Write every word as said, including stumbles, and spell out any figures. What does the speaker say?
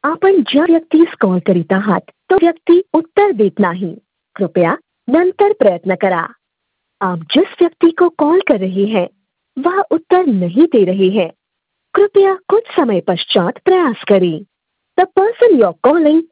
आपण ज्या व्यक्तीस कॉल करीत आहात तो व्यक्ती उत्तर देत नाही. कृपया नंतर प्रयत्न करा. आप जिस व्यक्ति को कॉल कर रहे हैं वह उत्तर नहीं दे रहे हैं. कृपया कुछ समय पश्चात प्रयास करें. The person you are calling